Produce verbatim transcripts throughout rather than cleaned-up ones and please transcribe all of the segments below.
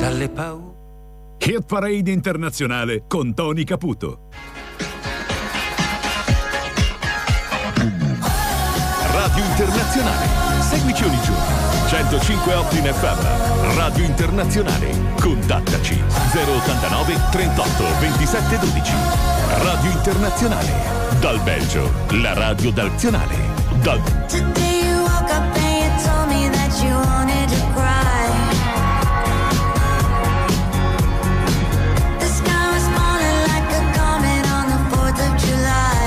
dalle paure. Hit Parade internazionale con Tony Caputo. Radio Internazionale. Seguici ogni giorno. centocinque virgola otto in F M. Radio Internazionale. Contattaci zero ottantanove trentotto ventisette dodici. Radio Internazionale. Dal Belgio. La radio nazionale. Dal Today you woke up and you told me that you wanted to cry. The sky was falling like a comet on the fourth of July.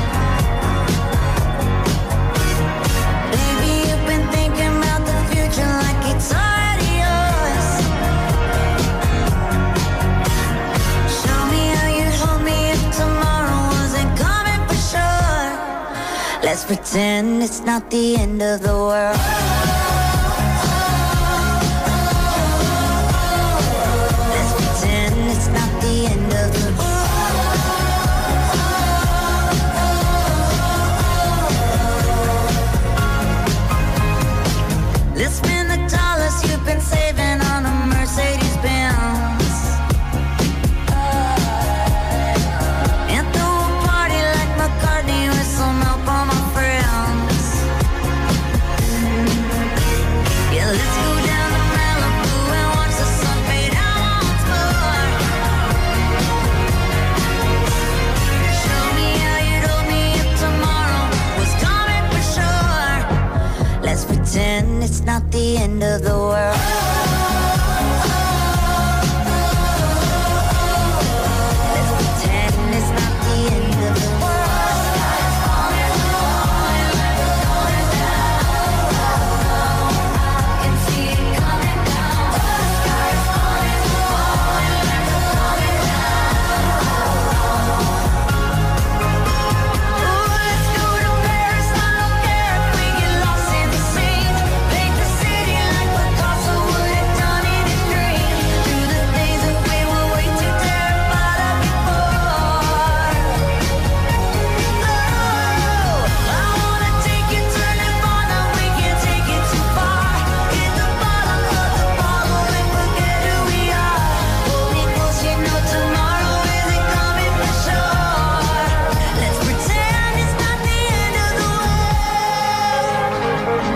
Baby, you've been thinking about the future like it's already yours. Show me how you'd hold me if tomorrow wasn't coming for sure. Let's pretend it's not the end of the world. Let's pretend it's not the end of the world. Let's spend the dollars you've been saving on a Mercedes Benz. And throw a party like McCartney with some help on my friends. Yeah, let's go down to Malibu and watch the sun fade out once more. Show me how you'd hold me if tomorrow was coming for sure. Let's pretend it's not the end of the world. Let's pretend it's not the end of the world. Sky's falling, falling, falling down. I can see it coming down. The sky's falling, falling, falling down. Oh, let's go to Paris. I don't care if we get lost in the scene. Paint the city like Picasso would have done in his dream. Through the days that we were way too terrified of before. Oh, I wanna take you, turn it far, now we can't take it too far. Hit the bottom of the bottle and forget who we are. Hold me close, you know tomorrow isn't coming for sure. Let's pretend it's not the end of the world.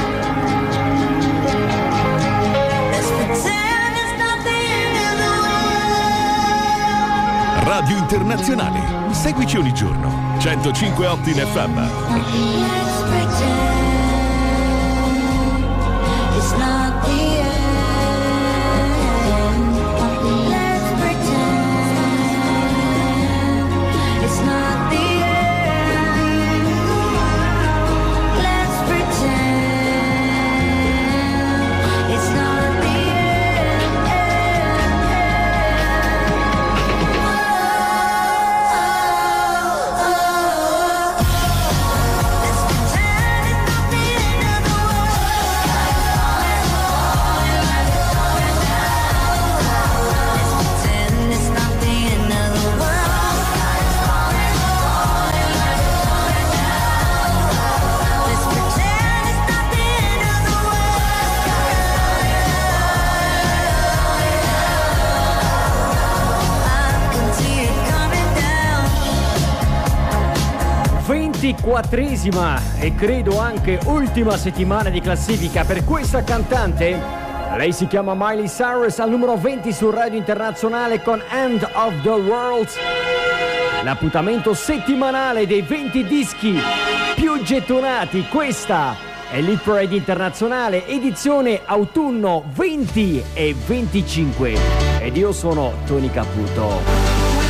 Let's pretend it's not the end of the world. Radio Internazionale. Seguici ogni giorno. centocinque virgola otto in F M. Let's pretend it's not the end. Let's pretend it's not the end. Let's pretend it's not the ventiquattresima e credo anche ultima settimana di classifica per questa cantante. Lei si chiama Miley Cyrus, al numero venti su Radio Internazionale con End of the World. L'appuntamento settimanale dei venti dischi più gettonati. Questa è l'Hit Parade Internazionale, edizione autunno venti e venticinque. Ed io sono Tony Caputo.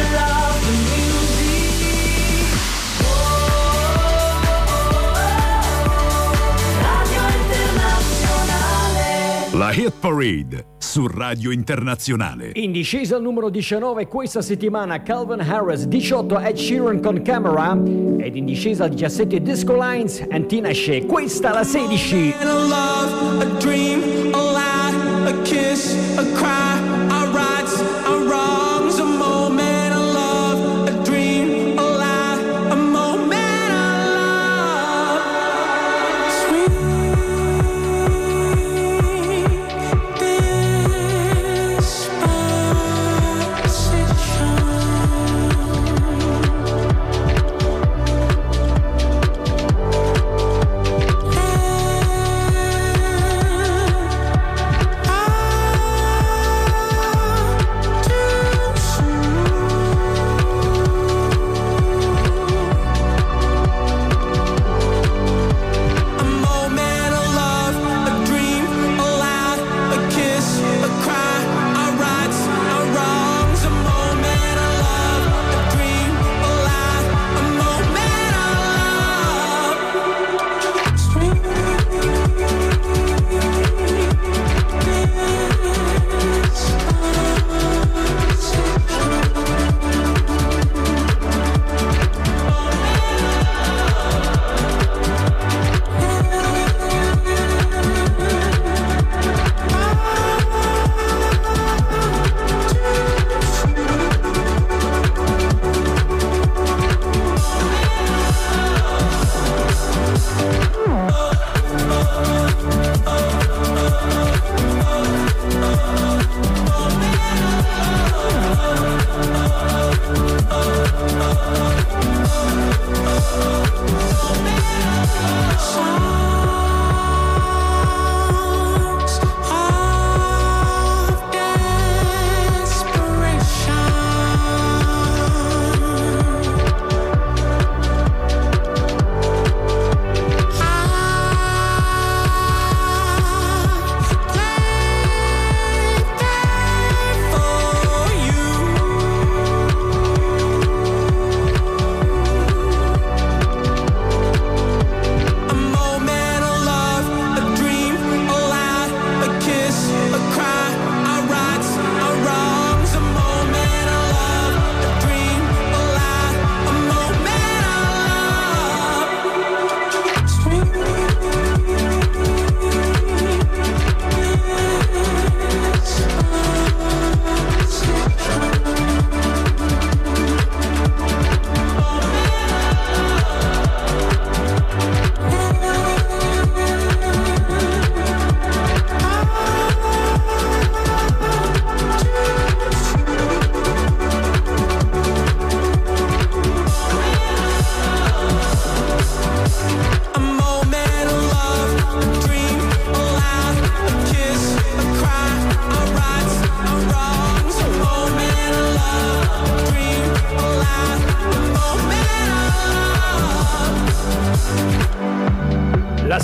La Hit Parade su Radio Internazionale. In discesa al numero diciannove questa settimana Calvin Harris, diciotto Ed Sheeran con Camera, ed in discesa al diciassette Disco Lines and Tina Shea. Questa la sedici. A love, a dream, a lie, a kiss, a cry, our rights, our wrongs, a moment of love, a dream, a lie, a moment of love. Sweet. This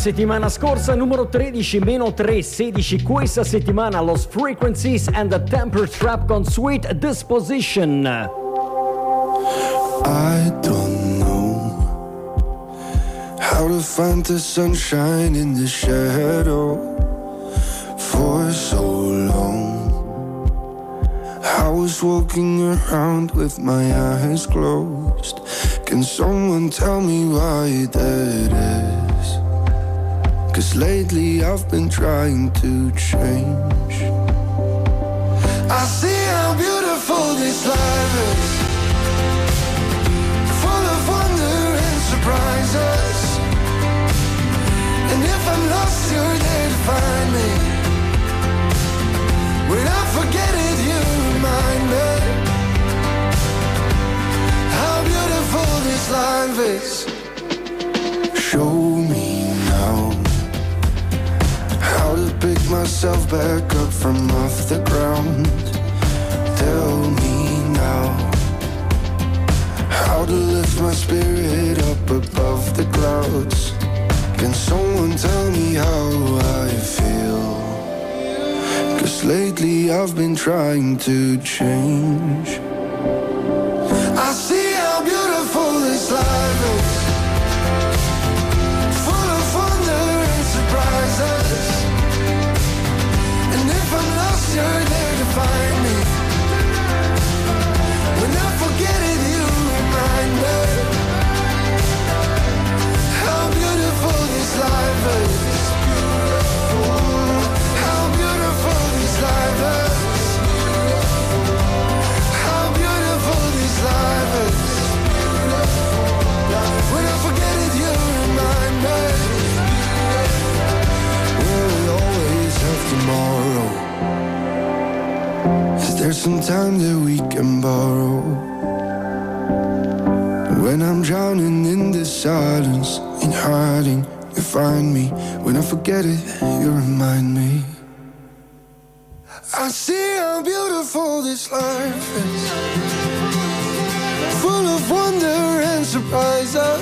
settimana scorsa numero tredici, meno tre, sedici questa settimana Lost Frequencies and the Temper Trap con Sweet Disposition. I don't know how to find the sunshine in the shadow for so long. I was walking around with my eyes closed. Can someone tell me why that is? 'Cause lately I've been trying to change. I see how beautiful this life is, full of wonder and surprises. And if I'm lost, you're there to find me. When I forget it, you remind me how beautiful this life is. Show me now how to pick myself back up from off the ground. Tell me now how to lift my spirit up above the clouds. Can someone tell me how I feel? 'Cause lately I've been trying to change. I see how beautiful this life is, full of wonder and surprises. And if I'm lost, you're there to find me. When I forget it, you remind me how beautiful this life is. How beautiful this life is. How beautiful this life is. When I forget it, you remind me. Will we always have tomorrow? Is there some time that we can borrow? When I'm drowning in the silence, in hiding, you find me. When I forget it, you remind me. I see how beautiful this life is, full of wonder and surprises.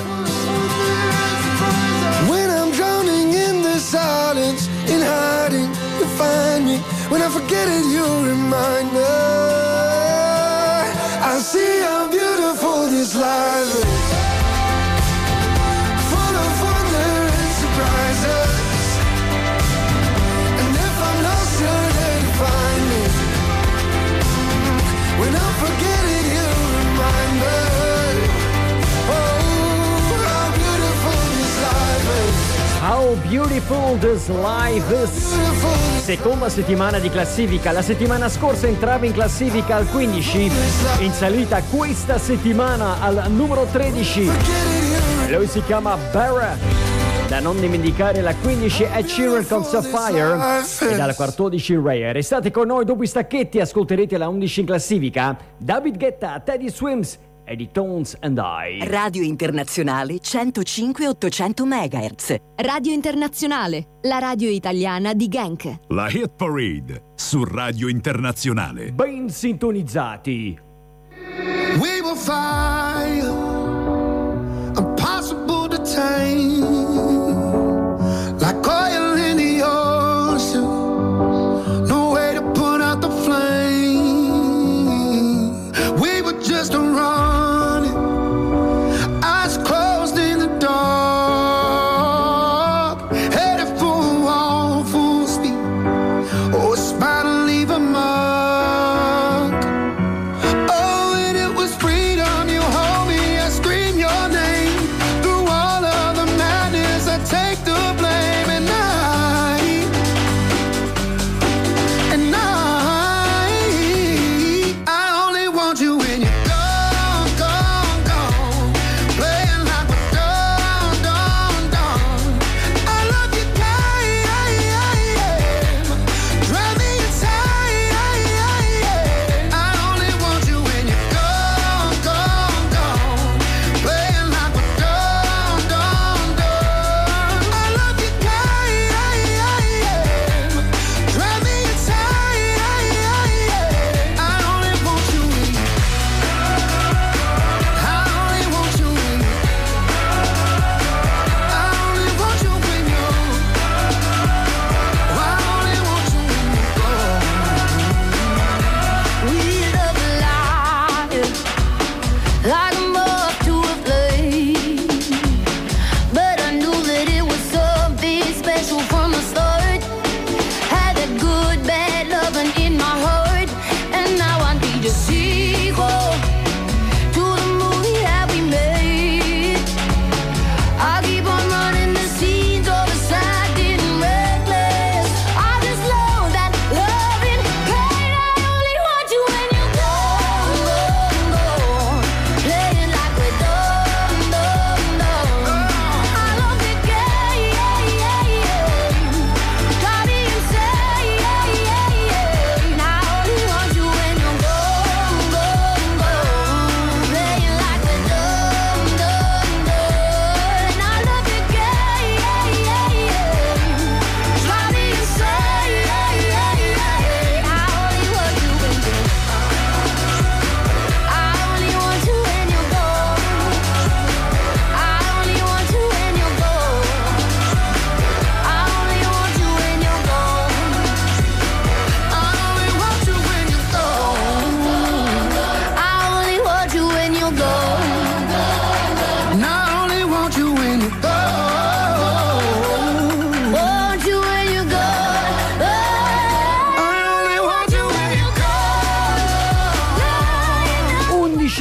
When I'm drowning in the silence, in hiding, you find me. When I forget it, you remind me. I see how beautiful this life is, full of wonder and surprises. And if I'm lost, you're there to find me. When I forget it, you remind me. Oh, how beautiful this life is. How beautiful this life is. Seconda settimana di classifica. La settimana scorsa entrava in classifica al quindici, in salita questa settimana al numero tredici. Lui si chiama Barra. Da non dimenticare la quindici Ed Sheeran con Sapphire e dalla quattordici Ray. Restate con noi dopo i stacchetti, ascolterete la undici in classifica. David Guetta, Teddy Swims e di Tones and I. Radio Internazionale centocinque ottocento MHz. Radio Internazionale, la radio italiana di Genk. La Hit Parade su Radio Internazionale. Ben sintonizzati. We will fire, impossible to tame, like oil in the ocean, no way to put out the flame. We were just running, eyes closed in the dark, headed for a wall full speed. Oh, it's about to leave a mark. Oh, and it was freedom. You hold me as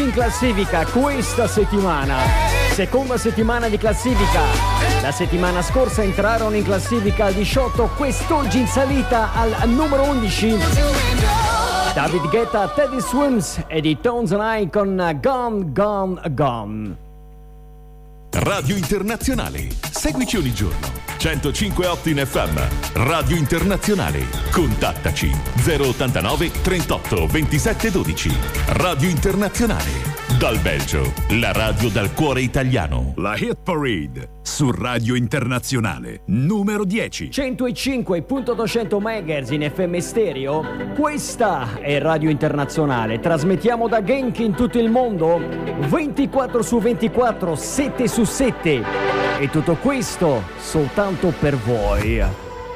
in classifica questa settimana. Seconda settimana di classifica. La settimana scorsa entrarono in classifica al diciotto, quest'oggi in salita al numero undici. David Guetta, Teddy Swims e di Tones and I con Gone, Gone, Gone. Radio Internazionale. Seguici ogni giorno. centocinque virgola otto in F M. Radio Internazionale. Contattaci zero ottantanove trentotto ventisette dodici. Radio Internazionale. Dal Belgio, la radio dal cuore italiano. La Hit Parade su Radio Internazionale, numero dieci. centocinque virgola duecento megahertz in F M stereo. Questa è Radio Internazionale. Trasmettiamo da Genk in tutto il mondo, ventiquattro su ventiquattro, sette su sette. E tutto questo soltanto per voi. I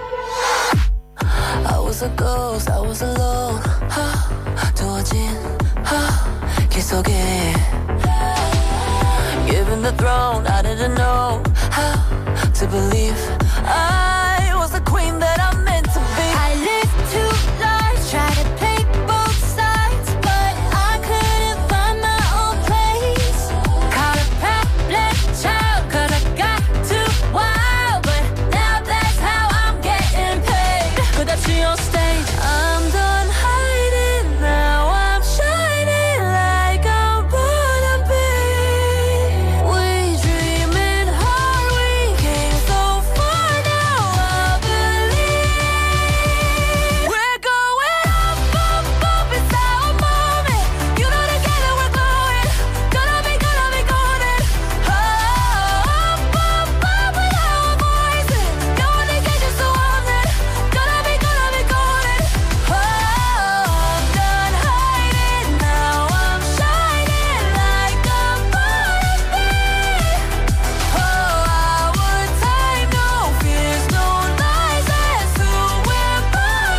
was a ghost, I was alone. 두어진 길 속에 Given the throne, I didn't know how to believe I was the queen that I meant to be. I lived two lives, tried to play both sides, but I couldn't find my own place. Caught a problem child, cause I got too wild, but now that's how I'm getting paid. 끝없이 on stage, I'm done hiding, now I'm shining like I'm born to be. We dreaming hard, we came so far, now I believe. We're going up, up, up, it's our moment. You know together we're going, gonna be, gonna be golden. Up, up, up with our voices. No one can get you, so I'm there. Gonna be, gonna be golden. Oh, I'm done hiding, now I'm shining like I'm born to be. Oh, our time, no fears, no lies, that's who we're born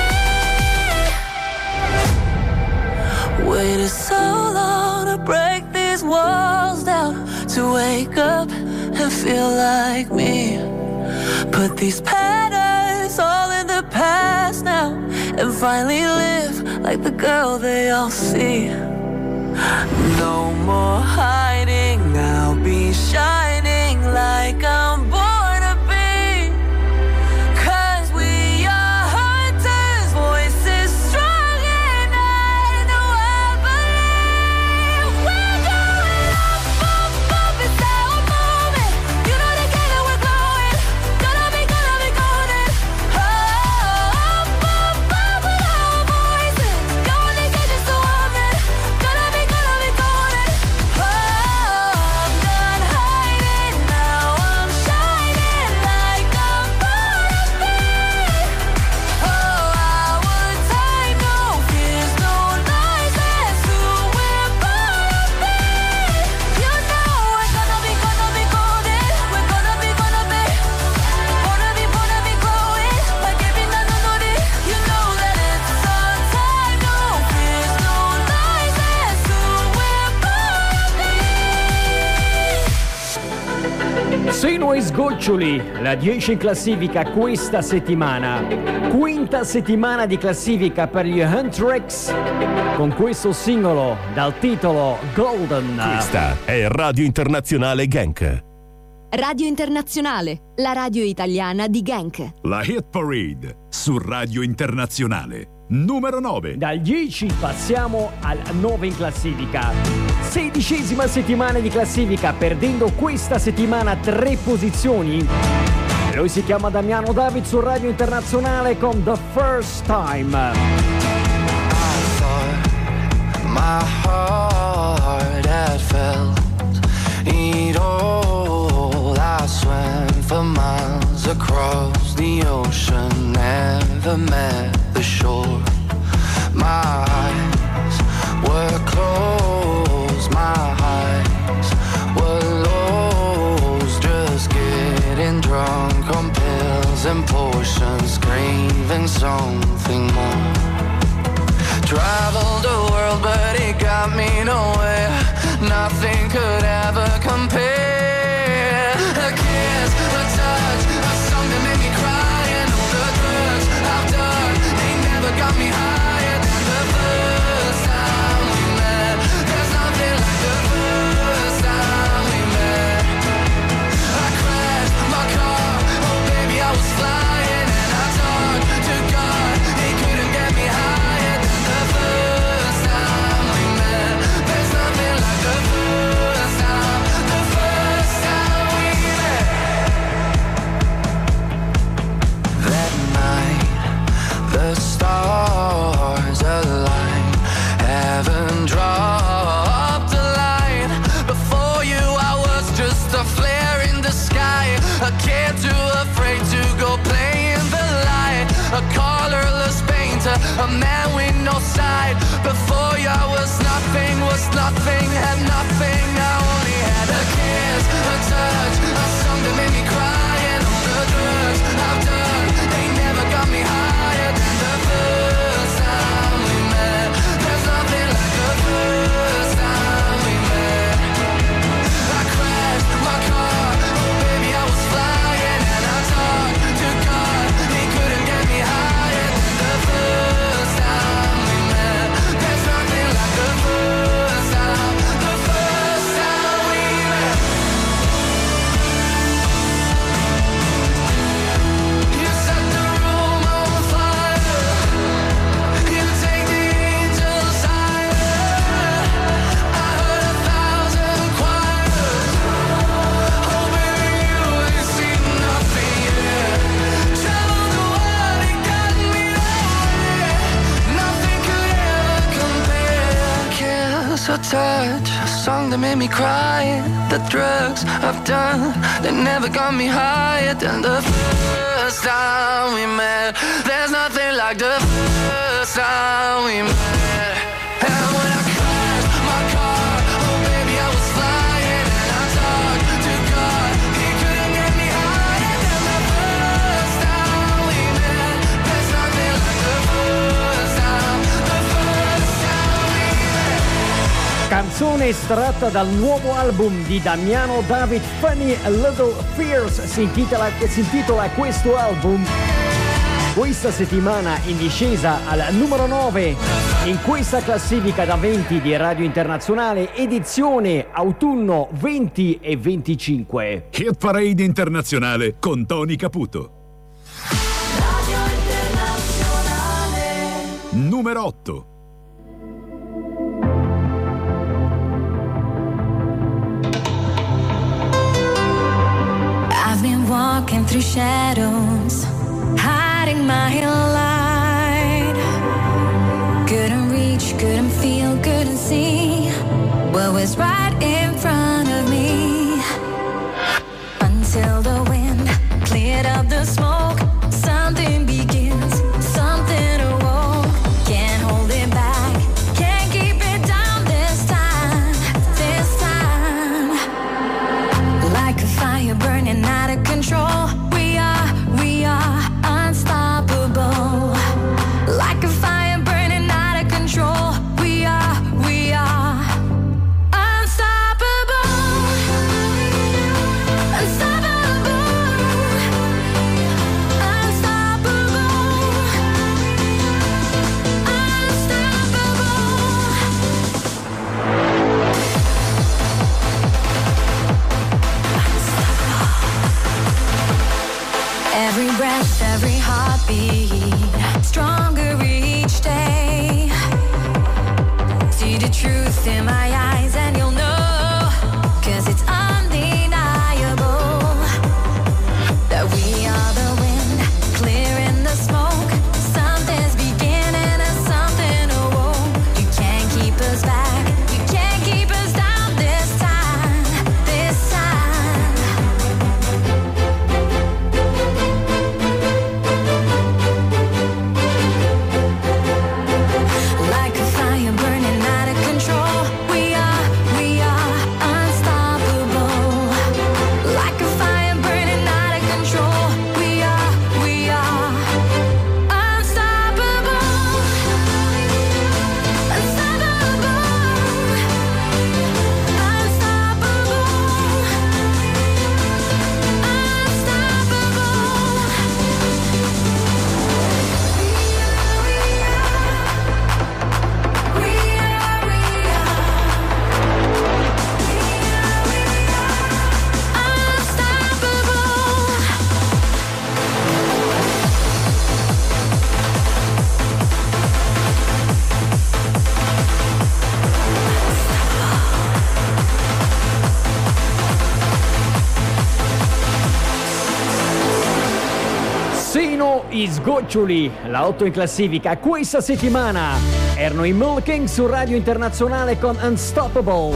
to be. Waited so long to break these walls down, to wake up and feel like me. Put these patterns all in the past now, and finally live like the girl they all see. No more hiding, I'll be shining like I'm born to be. Cause we are hunters, voices strong, and I know I believe. We're going up, up, up, it's our moment. You know together we're glowing, gonna be, gonna be golden. Oh, up, up, up with our voices. No one can get you, so I'm there. Gonna be, gonna be golden. Oh, I'm done hiding, now I'm shining like I'm born to be. Oh, our time, no fears, no lies, that's who we're born to be. You know we're gonna be, gonna be golden. We're gonna be, gonna be, gonna be, gonna be glowing like every night on the day. You know that it's our time, no fears, no lies, that's who we're born to be. Seno e sgoccioli, la dieci in classifica questa settimana. Quinta settimana di classifica per gli Huntrix con questo singolo dal titolo Golden. Questa è Radio Internazionale Genk. Radio Internazionale, la radio italiana di Genk. La Hit Parade su Radio Internazionale, numero nove. Dal dieci passiamo al nove in classifica. Sedicesima settimana di classifica, perdendo questa settimana tre posizioni. Lui si chiama Damiano David su Radio Internazionale con The First Time. I thought my heart had felt it all. I swam for miles across the ocean, never met the shore. My eyes were closed, my eyes were lost, just getting drunk on pills and potions, craving something more. Traveled the world, but it got me nowhere. Nothing could ever compare. A kiss, a touch, a song that made me cry, and all the drugs I've done, they never got me higher than the first time we met. There's nothing a man with no side. Before you I was nothing, was nothing, had nothing. I only had a kiss, a touch, a song that made me cry. And all the drugs I've done, they never got me higher than the first time we met. There's nothing like the first time we met. I crashed my car, oh baby I was flying. And I talked to God, he couldn't get me higher than the first time we met. There's nothing like the first time, the first time we met. You set the room on fire, you take the angels higher. I heard a thousand choirs, oh baby you ain't seen nothing yet. Traveled the world and got me nowhere, nothing could ever compare. Kiss or touch, a song that made me cry. The drugs I've done, they never got me higher than the first time we met. There's nothing like the first time we met. And when I crashed my car, oh baby I was flying. And I talked to God, he couldn't get me higher than the first time we met. There's nothing like the first time, the first time we met. Canzone estratta dal nuovo album di Damiano David, Funny a Little Fears, si intitola, si intitola questo album. Questa settimana in discesa al numero nove in questa classifica da venti di Radio Internazionale, edizione autunno venti e venticinque. Hit Parade Internazionale con Tony Caputo. Radio Internazionale. Numero otto. I've been walking through shadows, hiding my light. Couldn't reach, couldn't feel, couldn't see what was right in front of me. Until the wind cleared up the smoke, something begins, something awoke. Can't hold it back, can't keep it down this time, this time. Like a fire burning out of control, we are, we are unstoppable. Like a fire burning out of control, we are, we are unstoppable. Unstoppable. Unstoppable. Every breath, every heartbeat, stronger each day. See the truth in my eyes and you'll know, 'cause it's undeniable that we are the wind, clearing the smoke. Something's beginning and something awoke. You can't keep us back, you can't keep us down this time, this time. Like a fire burning out of control, we are, we are unstoppable. Like a fire burning out of control, we are, we are unstoppable. Unstoppable. Unstoppable. Sino i sgoccioli, la otto in classifica questa settimana erano i Milking su Radio Internazionale con Unstoppable.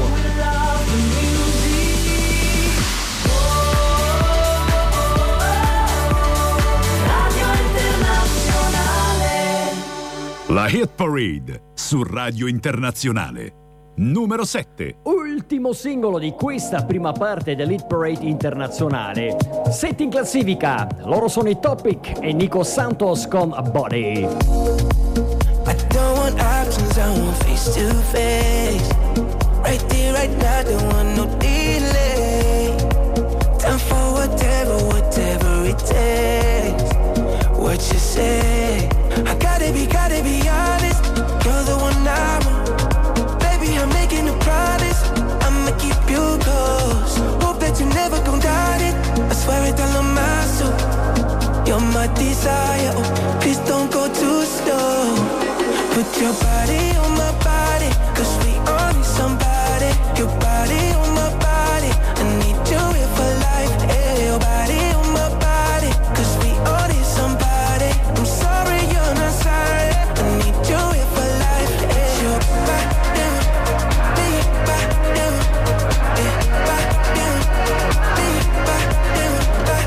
Radio Internazionale. La Hit Parade su Radio Internazionale. Numero sette. Ultimo singolo di questa prima parte dell'Hit Parade internazionale. Sette in classifica. Loro sono i Topic e Nico Santos con Body. I don't want options, I want face to face. Right there, right now, don't want no delay. Time for whatever, whatever it takes. What you say? I gotta be, gotta be honest. You're the one I want. Baby, I'm making a promise. I'ma keep you close. Hope that you never gon' doubt it. I swear it all on my soul. You're my desire. Oh, please don't go too slow. Put your body on my body, cause we all need somebody. Your body on my body, I need you here for life. Hey, your body on my body, cause we all need somebody. I'm sorry you're not sorry, I need you here for life. Hey, your body, your body, your body, your body, your body, your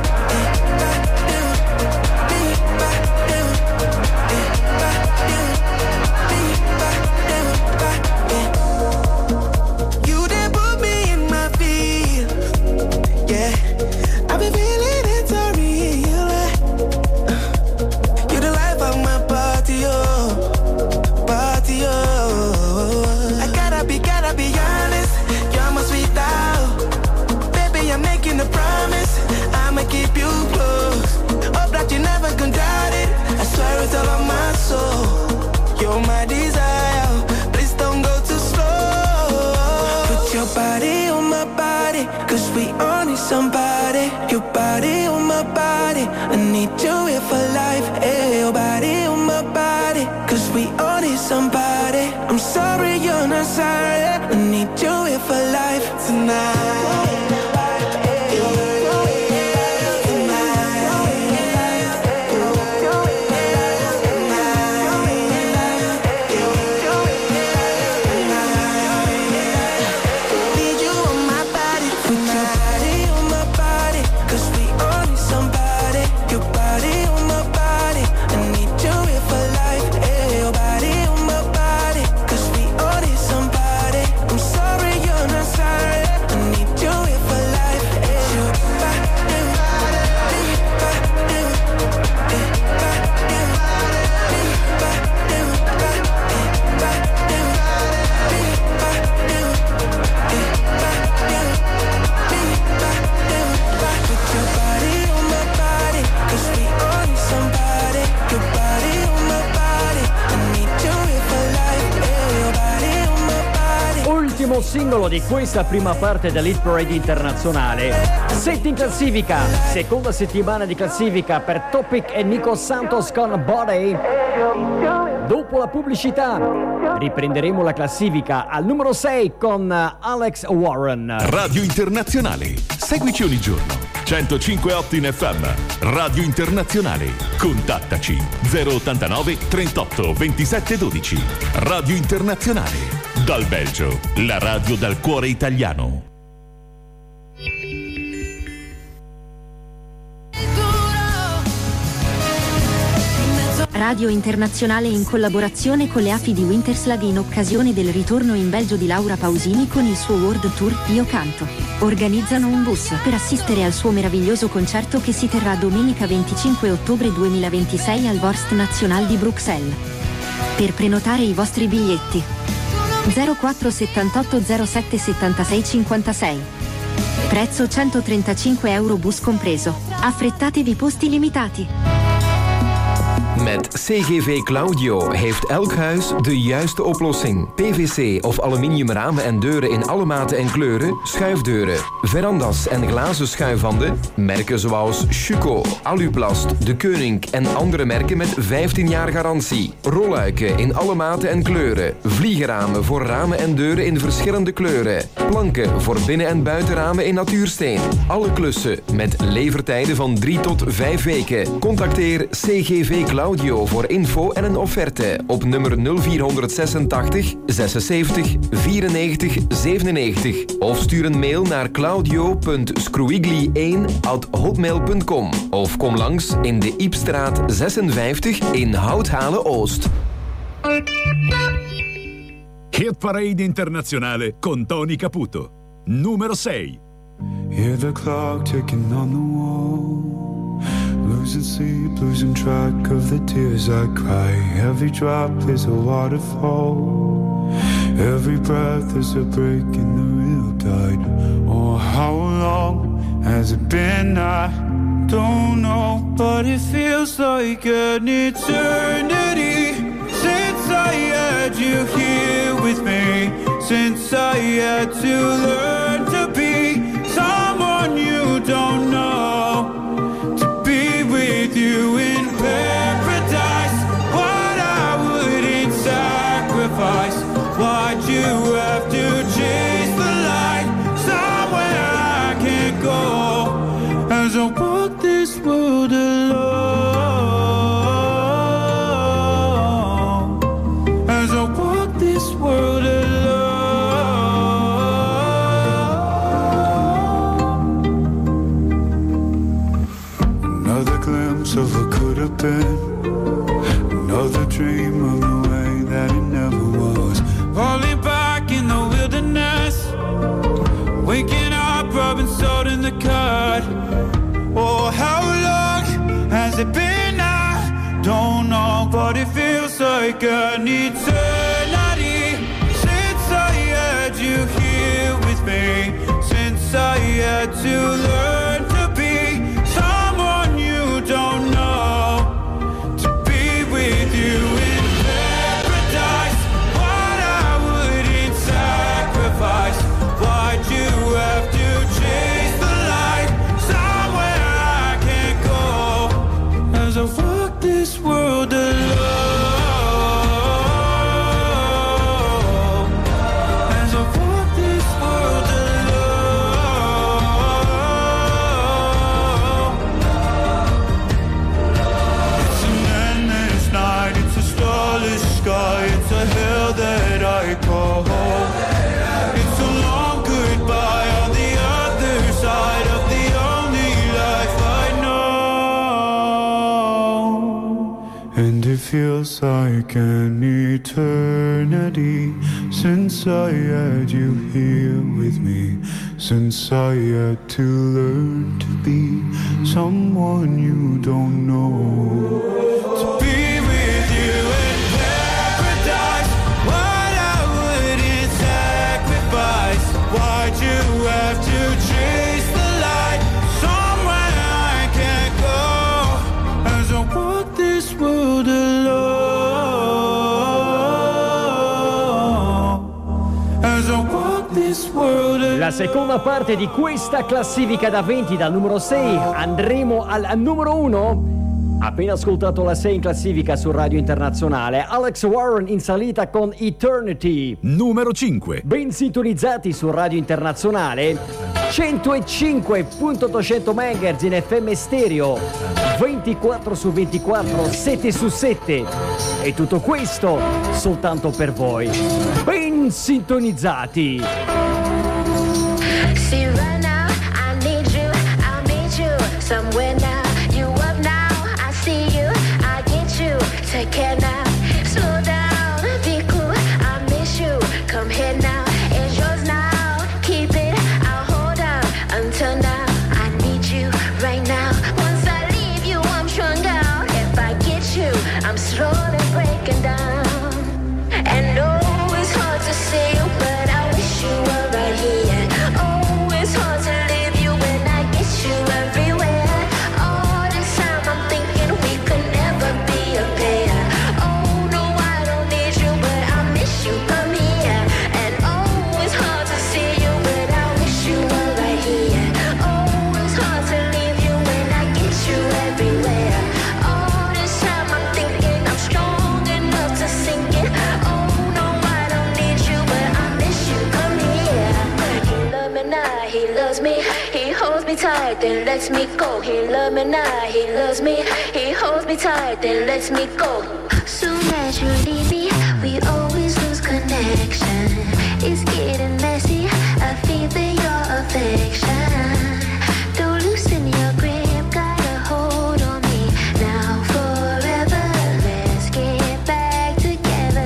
You done put me in my feelings, yeah. I've been feeling it, sorry, yeah. You're the life of my party, oh, party, oh. I gotta be, gotta be honest, you're my sweet out. Baby, I'm making a promise, I'ma keep you close. Hope that you never gon' doubt it, I swear it's all on my soul. You're my desire, please don't go too slow. Put your body on my body, cause we all need somebody. Your body on my body, I need you here for life. Hey, your body on my body, cause we all need somebody. I'm sorry you're not sorry, I need you here for life tonight. Singolo di questa prima parte dell'Hit Parade internazionale. Sette in classifica, seconda settimana di classifica per Topic e Nico Santos con Body. Dopo la pubblicità riprenderemo la classifica al numero sei con Alex Warren. Radio Internazionale, seguici ogni giorno. centocinque virgola otto in F M. Radio Internazionale. Contattaci zero ottantanove trentotto ventisette dodici. Radio Internazionale. Dal Belgio, la radio dal cuore italiano. Radio Internazionale in collaborazione con le Api di Winterslag in occasione del ritorno in Belgio di Laura Pausini con il suo World Tour Io Canto. Organizzano un bus per assistere al suo meraviglioso concerto che si terrà domenica venticinque ottobre duemilaventisei al Vorst National di Bruxelles. Per prenotare i vostri biglietti zero quattro settantotto zero sette settantasei cinquantasei. Prezzo centotrentacinque euro bus compreso. Affrettatevi, posti limitati. Met C G V Claudio heeft elk huis de juiste oplossing. P V C of aluminium ramen en deuren in alle maten en kleuren, schuifdeuren, verandas en glazen schuifwanden, merken zoals Schüco, Aluplast, De Koning en andere merken met vijftien jaar garantie. Rolluiken in alle maten en kleuren, vliegeramen voor ramen en deuren in verschillende kleuren, planken voor binnen- en buitenramen in natuursteen. Alle klussen met levertijden van drie tot vijf weken. Contacteer C G V Claudio voor info en een offerte op nummer nul vierhonderdzesentachtig zesenzeventig vierennegentig zevenennegentig of stuur een mail naar claudio punt scruigli één at hotmail punt com of kom langs in de Iepstraat zesenvijftig in Houthalen-Oost. Hit Parade internazionale con Tony Caputo. Numero sei. Hear the clock ticking on the wall. Losing sleep, losing track of the tears I cry. Every drop is a waterfall. Every breath is a break in the real tide. Oh, how long has it been? I don't know, but it feels like an eternity since I had you here with me. Since I had to learn to be someone you don't know. To be with you in paradise, what I wouldn't sacrifice. Why'd you have to chase the light somewhere I can't go? As I walk this world alone, as I walk this world alone. Another glimpse of what could have been, another dream of the way that it never was. Falling back in the wilderness, waking up, rubbing salt in the cut. Oh, how long has it been? I don't know, but it feels like an eternity since I had you here with me. Since I had to learn to be someone you don't know. To be with you in paradise, what I wouldn't sacrifice. Why'd you have to chase the light somewhere I can't go? As I walk this world alone, as I walk this world alone. It's an endless night, it's a starless sky, it's a hell that I call home. It's a long goodbye on the other side of the only life I know. And it feels like an eternity since I had you here with me. Since I had to learn to be someone you don't know. To be with you in paradise, what I wouldn't sacrifice. Why'd you have to chase the light somewhere I can't go? As I walk this world alone, as I walk this world alone. La seconda parte di questa classifica da venti dal numero sei andremo al numero uno. Appena ascoltato la sei in classifica su Radio Internazionale, Alex Warren in salita con Eternity. Numero cinque. Ben sintonizzati su Radio Internazionale, centocinque virgola ottocento megahertz in F M stereo, ventiquattro su ventiquattro, sette su sette. E tutto questo soltanto per voi. Ben sintonizzati. See right now, I need you, I'll meet you somewhere now. You up now, I see you, I get you. Take care now, slow down, be cool. I miss you, come here now. It's yours now, keep it, I'll hold on until now. I need you right now. Once I leave you, I'm stronger. If I get you, I'm slowly breaking down. And oh, it's hard to see you, but I wish you were right here. Oh, it's hard to leave you when I get you everywhere. All this time I'm thinking we could never be a pair. Oh no, I don't need you, but I miss you, come here. And oh, it's hard to see you, but I wish you were right here. Oh, it's hard to leave you when I get you everywhere. All this time I'm thinking I'm strong enough to sink it. Oh no, I don't need you, but I miss you, come here. He love me now, he loves me. He holds me tight, then lets me go. He love me now, he loves me. He holds me tight, then lets me go. Soon as you leave me, we always lose connection. It's getting messy, I feel your affection. Don't loosen your grip, got a hold on me now forever. Let's get back together.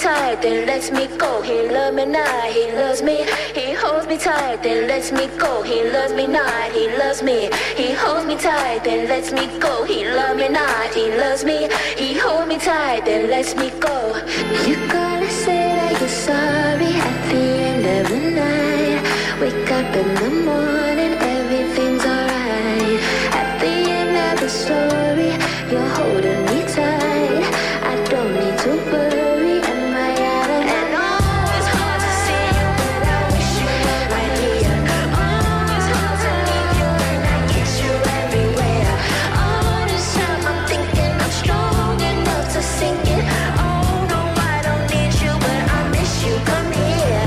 tight, then lets me go. He loves me not, he loves me. He holds me tight, then lets me go. He loves me not, he loves me. He holds me tight, then lets me go. He loves me not, he loves me. He holds me tight, then lets me go. You gotta say that you're sorry at the end of the night. Wake up in the morning, everything's alright. At the end of the story, you're holding me tight. I don't need to worry, am I out of line? Oh, it's hard to see you, but I wish you were right here. Oh, it's hard to leave you and I get you everywhere. All this time I'm thinking I'm strong enough to sink it. Oh no, I don't need you, but I miss you, come here.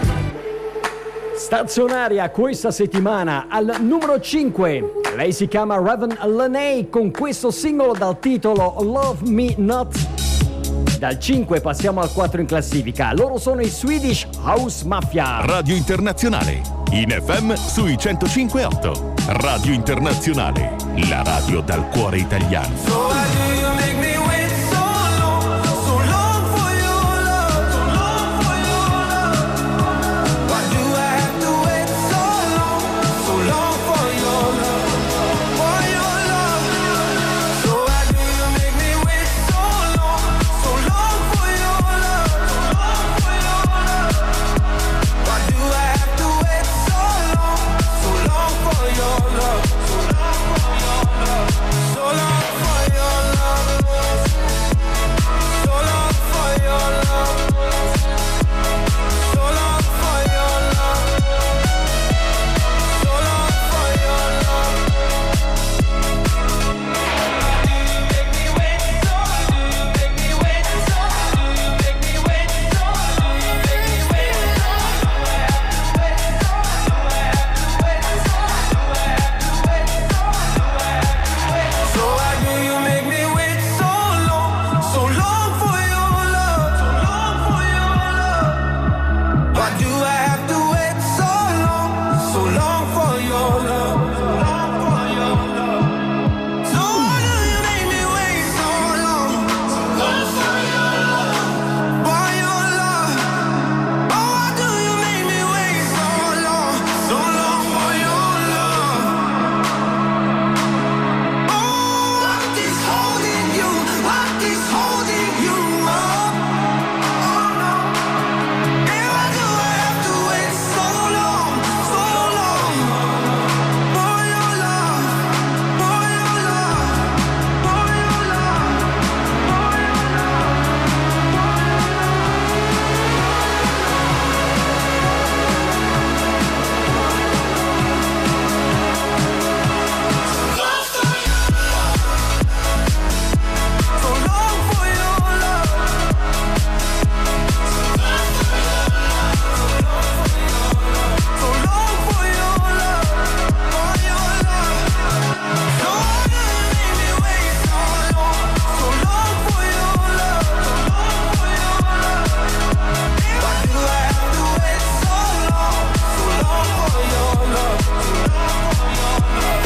Stazionaria questa settimana al numero cinque. Lei si chiama Raven Laney con questo singolo dal titolo Love Me Not. Dal cinque passiamo al quattro in classifica. Loro sono i Swedish House Mafia. Radio Internazionale, in F M sui centocinque e otto. Radio Internazionale, la radio dal cuore italiano. So why do you make me wait so long, so long for your love, so long for your love? Why do I have to wait so long, so long for your love, for your love? So why do you make me wait so long, so long for your love, so long for your love? Why do I have to wait so long, so long for your love, so long for your love, so long for your love, so long for your love, so long for your love, so long for your love. Do you make me wait so? Do you make me wait so? Do you make me wait so? Do you make me wait so? Do I have to wait so? Do I have to wait so? Do I have to wait so? Do I have to wait? So why do you make me wait so long, so long for your love, so long for your love? Why do I have to wait so long, so long for your love, so long for your love? So why do you make me wait so long, so long for your love, for your love? Oh, why do you make me wait so long, so long for your love? Oh, what is holding you? What is holding you up? Oh no. And why do I have to wait so long, so long for your love, for your love, for your love, for your so long for your love, so long for your love, for your love. So why do you make me wait so long, so long for your love, so long for your love? Why do I have to wait so long, so long for your love, so long for your love?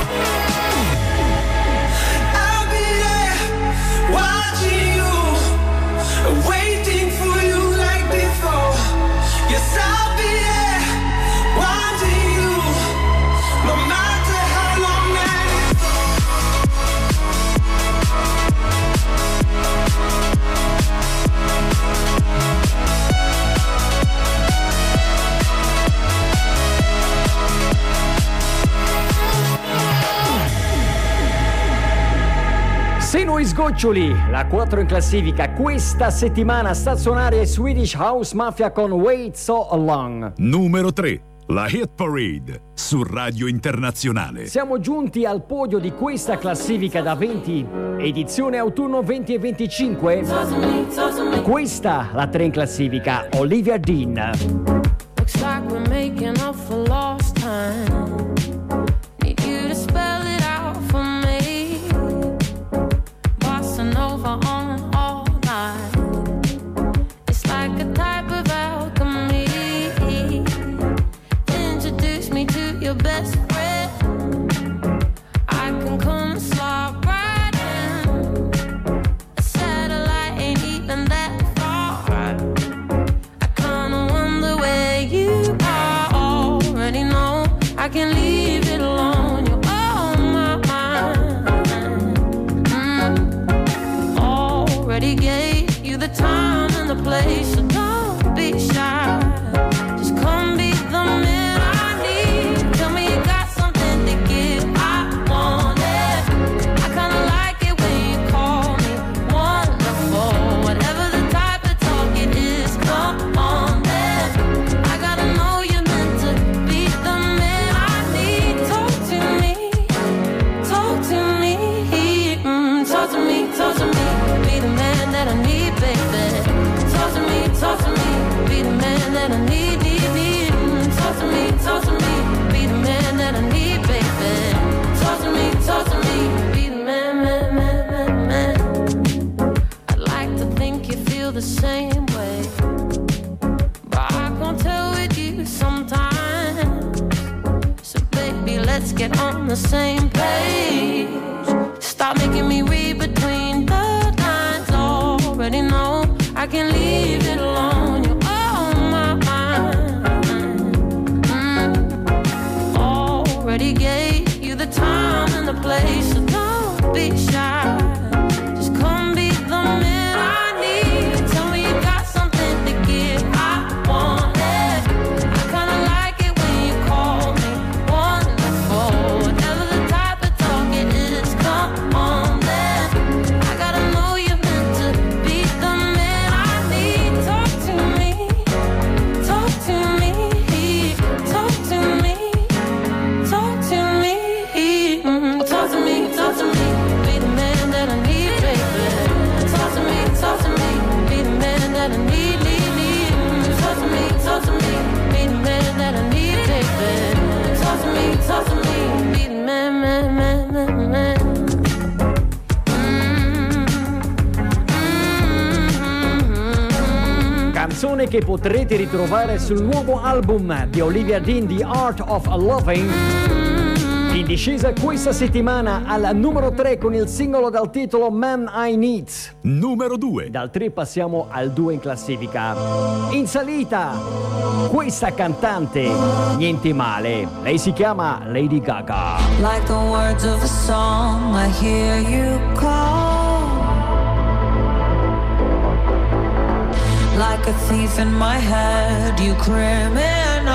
I'll be there watching you, waiting for you like before. Yes, I'll be there watching you, no matter how long that is. Seno e sgoccioli, la quattro in classifica questa settimana. Stazionaria Swedish House Mafia con Wait So Long. Numero tre. La Hit Parade su Radio Internazionale. Siamo giunti al podio di questa classifica da venti, edizione autunno venti e venticinque. Questa, la tre in classifica, Olivia Dean. Looks like we're making up for lost time. Need you to spell it out for me. Bossa Nova on all night. It's like a type of alchemy. Introduce me to your best friend. I can come and slide right in. A satellite ain't even that far. on the same page. Stop making me read between the lines. Already know I can leave it alone. You're on my mind. Mm. Already gave you the time and the place, so don't be shy. Just come be the man I need. Tell me you got something to give. I want it. I kinda like it when you call me wonderful. Whatever the type of talk it is, come on then. I gotta know you're meant to be the man I need. Talk to me, talk to me, talk to me, talk to me, mm, talk to me, talk to me. Be the man that I need, baby. Talk to me, talk to me. Be the man that I need, need, need. Mm, talk to me, talk to me. Be the man that I need, baby. Talk to me, talk to me. Be the man, man, man, man, man. Canzone che potrete ritrovare sul nuovo album di Olivia Dean, The Art of Loving, in discesa questa settimana al numero tre con il singolo dal titolo Man I Need. Numero due. Dal tre passiamo al due in classifica. In salita questa cantante, niente male, lei si chiama Lady Gaga. Like the words of a song, I hear you call. Like a thief in my head, you criminal.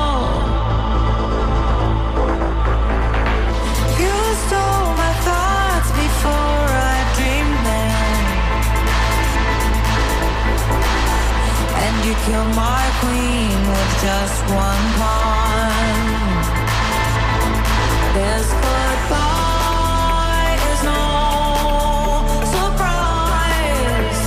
You stole my thoughts before I dreamed them, and you killed my queen with just one pawn. This goodbye is no surprise.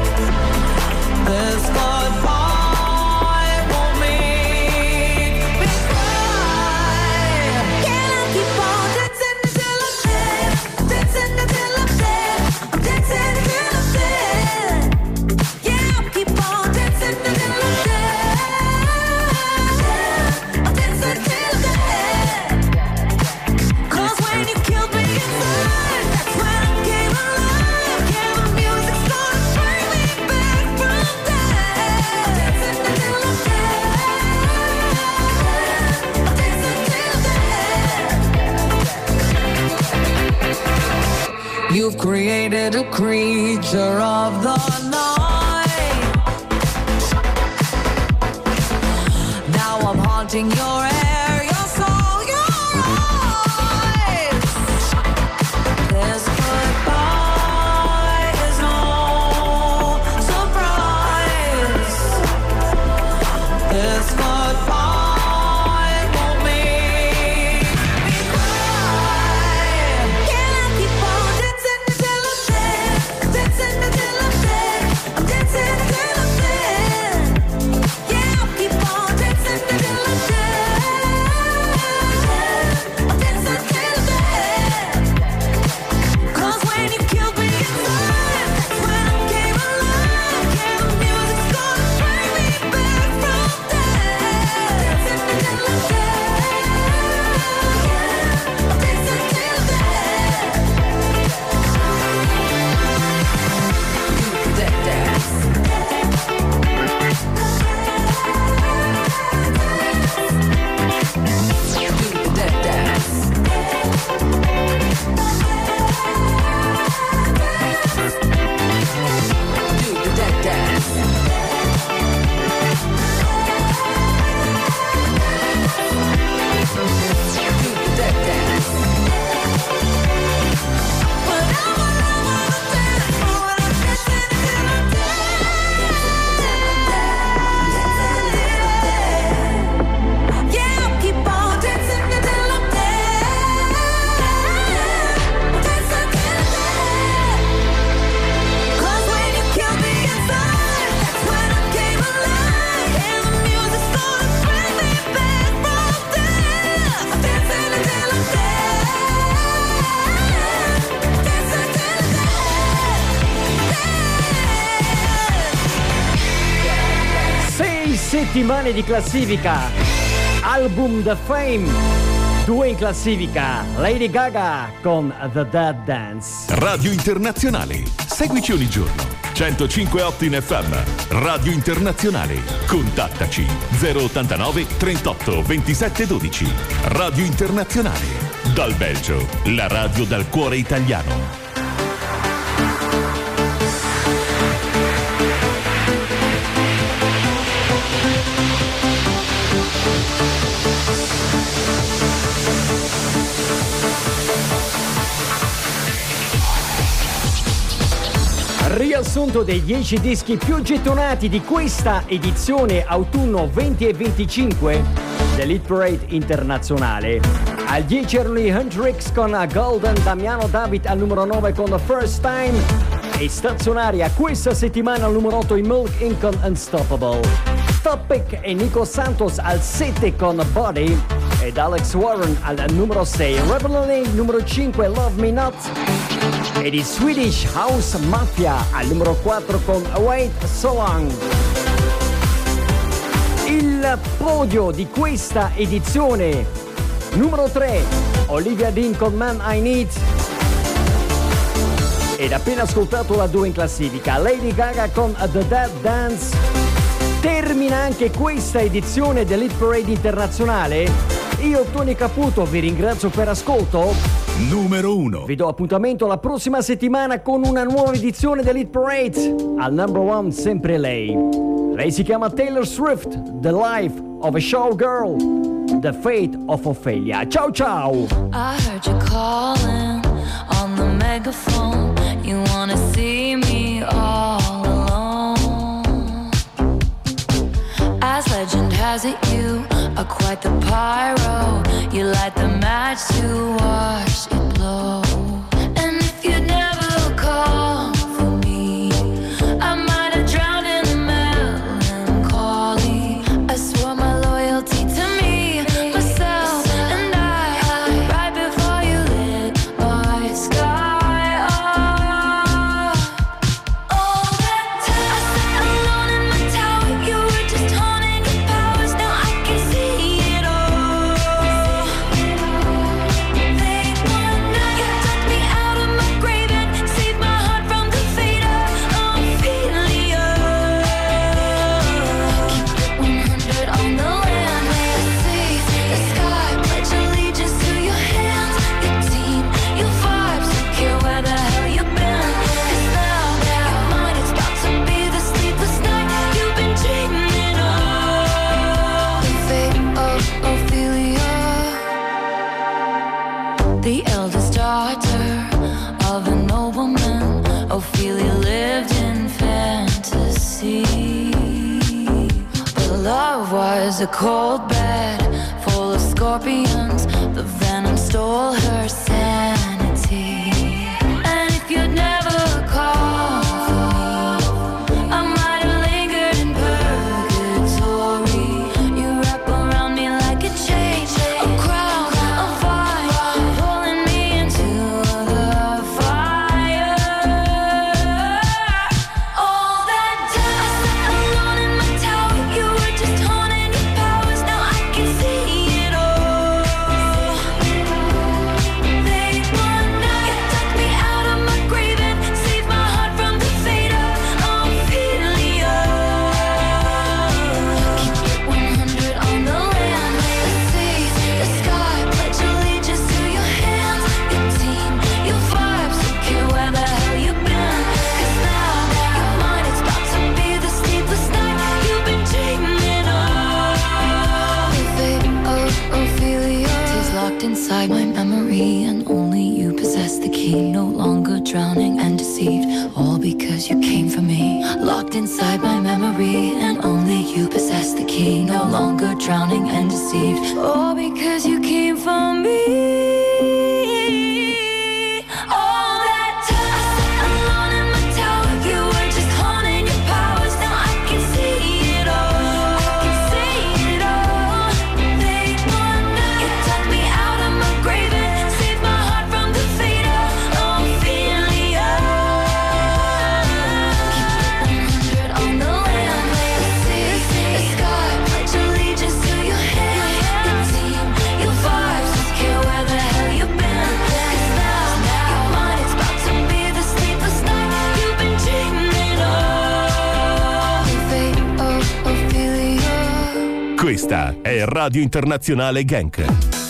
This goodbye won't make me cry. Can I keep on dancing until I'm dead? Dancing until I'm dead. I'm dancing until I'm dead. Yeah, I'll keep on dancing until I'm dead. I'm dancing until I'm dead. 'Cause when you killed me inside, that's when I came alive. Yeah, the music started bring me back from death. Dancing until I'm dead. I'm dancing until dead. You've created a creature of the night. Now I'm haunting your air, your soul, your eyes. This goodbye is no surprise. This goodbye won't make me cry. Can I keep on dancing until I'm dead? Dancing until I'm dead. I'm dancing until I'm dead. Yeah, I'll keep on dancing until I'm dead. I'm dancing until I'm dead. 'Cause when you killed me inside, that's when I came alive. Yeah, the music started bring me back from death. Dancing until I'm dead. I'm dancing until I'm dead. Do that dance. Do that dance. Do that dance. Do that dance. But I'm all over the dance floor and I'm dancing until I'm dead. Yeah, I'll keep on dancing until I'm dead. Dancing until I'm dead. 'Cause when you killed me inside, that's when I came alive. And the music started bring me back from death. I'm dancing until I'm dead. Dancing until I'm dead. Sei settimane di classifica. Album The Fame Due in classifica, Lady Gaga con The Dead Dance. Radio Internazionale. Seguici ogni giorno. centocinque virgola otto in F M. Radio Internazionale. Contattaci zero ottantanove trentotto ventisette dodici. Radio Internazionale. Dal Belgio. La radio dal cuore italiano. Riassunto dei dieci dischi più gettonati di questa edizione autunno venti e venticinque dell'Hit Parade internazionale. Al dieci erano i Hendrix con Golden, Damiano David al numero nove con The First Time e stazionaria questa settimana al numero otto i Milk Inc con Unstoppable. Topic e Nico Santos al sette con Body ed Alex Warren al numero sei. Revelation numero cinque Love Me Not ed i Swedish House Mafia al numero quattro con Wait So Long. Il podio di questa edizione: numero tre Olivia Dean con Man I Need, ed appena ascoltato la due in classifica Lady Gaga con The Dead Dance. Termina anche questa edizione dell'Hit Parade internazionale. Io, Tony Caputo, vi ringrazio per ascolto. Numero uno. Vi do appuntamento la prossima settimana con una nuova edizione dell'Hit Parade. Al number one sempre lei. Lei si chiama Taylor Swift, The Life of a Showgirl, The Fate of Ophelia. Ciao ciao! I heard you calling on the megaphone. You wanna see me all alone. As legend has it, you are quite the pyro. You light the match to watch it blow. And if you'd never call for me, I might have drowned in the melancholy. I swore my loyalty to me, myself, and I, right before you lit my sky up. All that time I sat alone in my tower, you were just haunting your powers. Now I can see it all. Late one night, you took me out of my grave and saved my heart from the fate of Ophelia. Keep it one hundred on the land, may I see the sky. Pledge allegiance to your hands, your team, your vibes. Don't care where the hell you've been. 'Cause now your mind is about to be the sleepless night you've been dreaming of. The fate of Ophelia, the eldest daughter of a nobleman. Ophelia lived in fantasy, but love was a cold bed full of scorpions. The venom stole her sanity. And if you'd never call for me, I might have lingered in purgatory. You wrap around me like a chain, a crown, a vine, pulling me into the fire. All that time I sat alone in my tower, you were just haunting your powers. Now I can see it all. Late one night, you took me out of my grave and saved my heart from the fate of Ophelia. Keep it one hundred on the land, may I see the sky. Pledge allegiance to your hands, your team, your vibes. Don't care where the hell you've been. 'Cause now your mind is about to be the sleepless night you've been dreaming of. The fate of Ophelia is locked inside my memory, and only you possess the key. No longer drowning and deceived, all because you came for me. Locked inside my memory, and only you possess the key. No longer drowning and deceived, all because you came for me. All that time I sat alone in my tower, you were just haunting your powers. Now I can see it all. I can see it all. Late one night, you took me out of my grave and saved my heart from the fate of Ophelia. Keep it one hundred on the land, may I see the sky. Pledge allegiance to your hands, your team, Questa è Radio Internazionale Genk.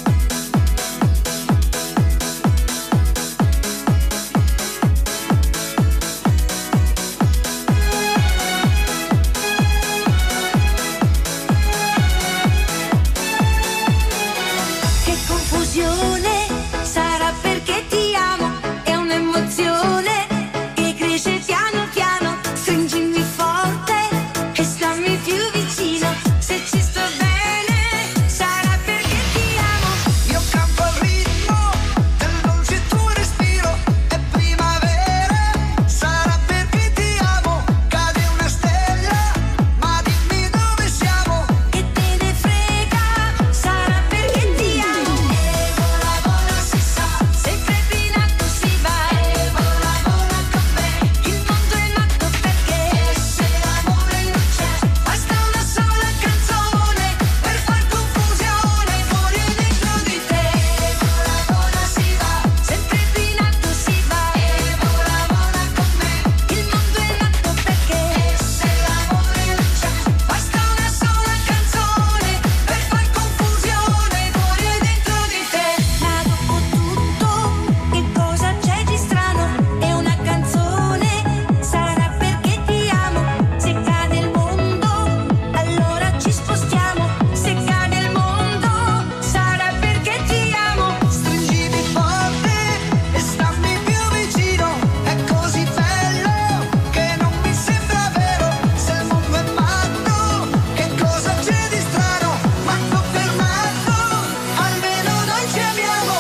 Che confusione, sarà perché ti amo, è un'emozione che cresce piano piano, stringimi forte e stammi più vicino, se ci sto bene, sarà perché ti amo. Io campo al ritmo del dolce tuo respiro, è primavera, sarà perché ti amo, cade una stella, ma dimmi dove siamo. Che te ne frega, sarà perché ti amo. E vola vola si sa, sempre più in alto si va. E vola vola con me, il mondo è matto perché se l'amore non c'è, basta una sola canzone per far confusione fuori e dentro di te. E vola vola si va, sempre più in alto si va. E vola vola con me, il mondo è matto perché se l'amore non c'è, basta una sola canzone per far confusione fuori e dentro di te. Ma dopo tutto, che cosa c'è di strano? È una canzone, sarà perché ti amo. Se cade il mondo, allora ci spostiamo. Se cade il mondo, sarà perché ti amo. Stringimi forte e stammi più vicino, è così bello che non mi sembra vero. Se il mondo è matto, che cosa c'è di strano? Matto per matto, almeno noi ci amiamo.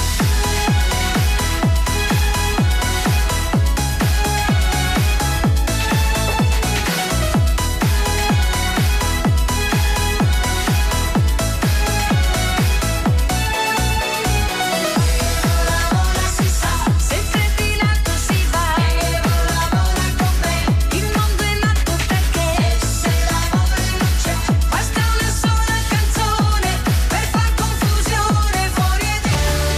Si sa, sempre più in alto si va. E vola vola con me, il mondo è matto perché se l'amore non c'è, basta una sola canzone per far confusione fuori e dentro.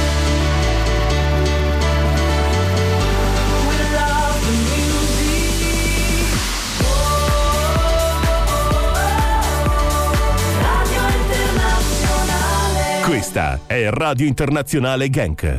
We love the music. Radio Internazionale. Questa è Radio Internazionale Genk.